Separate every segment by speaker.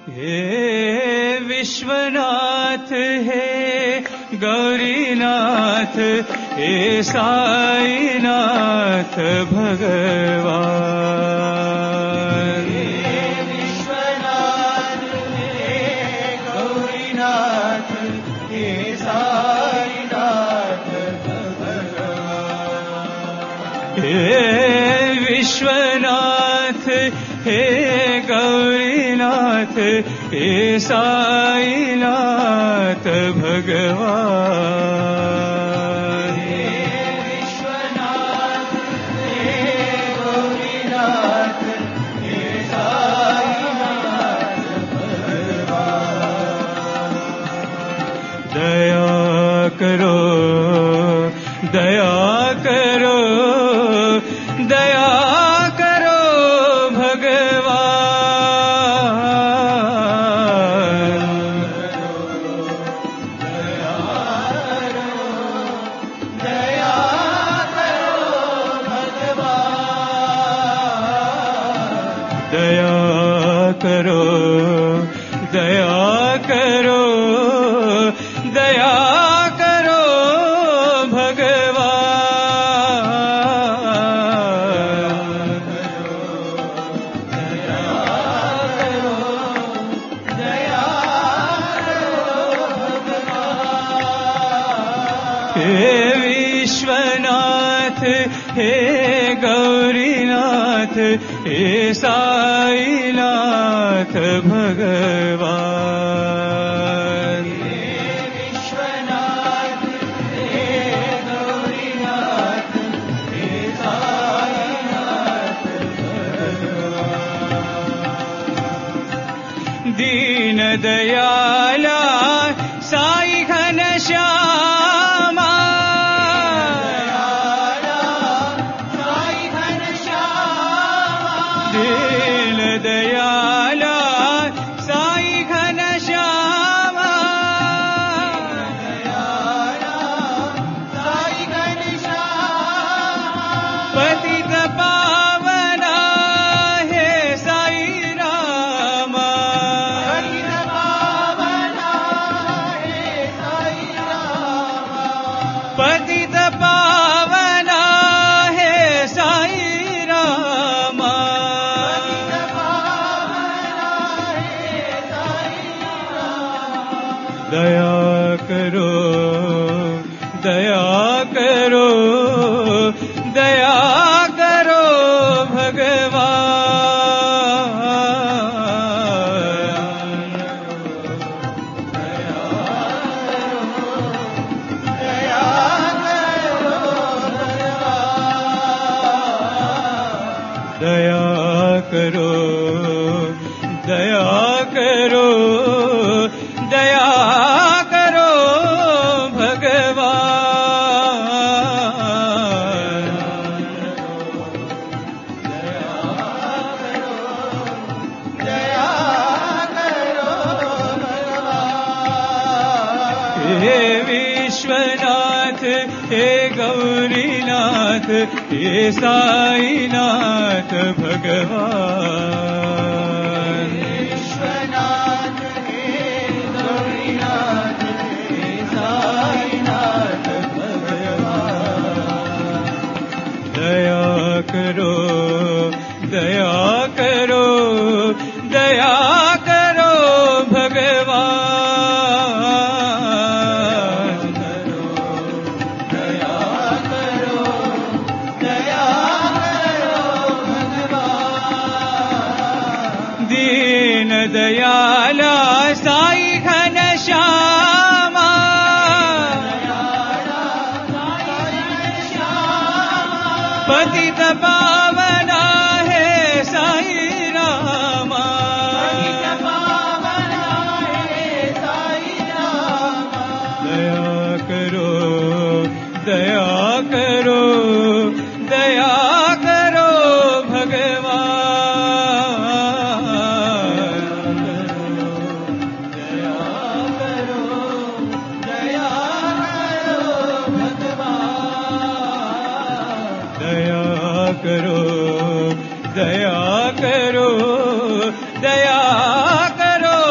Speaker 1: हे विश्वनाथ हे गौरीनाथ हे साईनाथ भगवान।
Speaker 2: हे विश्वनाथ हे गौरीनाथ हे साईनाथ भगवान।
Speaker 1: हे विश्वनाथ हे गौरीनाथ हे साईनाथ भगवान।
Speaker 2: हे विश्वनाथ हे गौरीनाथ हे साईनाथ भगवान।
Speaker 1: दया करो दया करो दया करो भगवान।
Speaker 2: दया करो भगवान।
Speaker 1: दया करो दया करो दया करो भगवान। हे विश्वनाथ हे गौरीनाथ हे साईनाथ भगवान।
Speaker 2: हे विश्वनाथ हे गौरीनाथ हे साईनाथ भगवान।
Speaker 1: दीन दयाला साई घनश्यामा
Speaker 2: साई घनश्यामा।
Speaker 1: दीन दयाला साई घनश्यामा
Speaker 2: साई घनश्यामा।
Speaker 1: पतित पावना हे साई रामा।
Speaker 2: पतित पावना हे साई रामा।
Speaker 1: पतित पावना हे साई रामा। दया करो दया करो दया करो भगवान। दया करो दया करो दया करो भगवान। हे विश्वनाथ हे गौरीनाथ हे साईनाथ भगवान।
Speaker 2: विश्वनाथ हे गौरीनाथ हे साईनाथ भगवान।
Speaker 1: दया करो दया करो दया करो भगवान।
Speaker 2: दया करो भगवान।
Speaker 1: दीन दयाला साई घनश्यामा पतित पावना हे साई रामा। दया करो दया करो दया करो भगवान। दया करो दया करो दया करो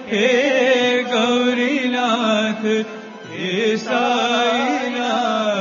Speaker 1: हे गौरीनाथ हे साईनाथ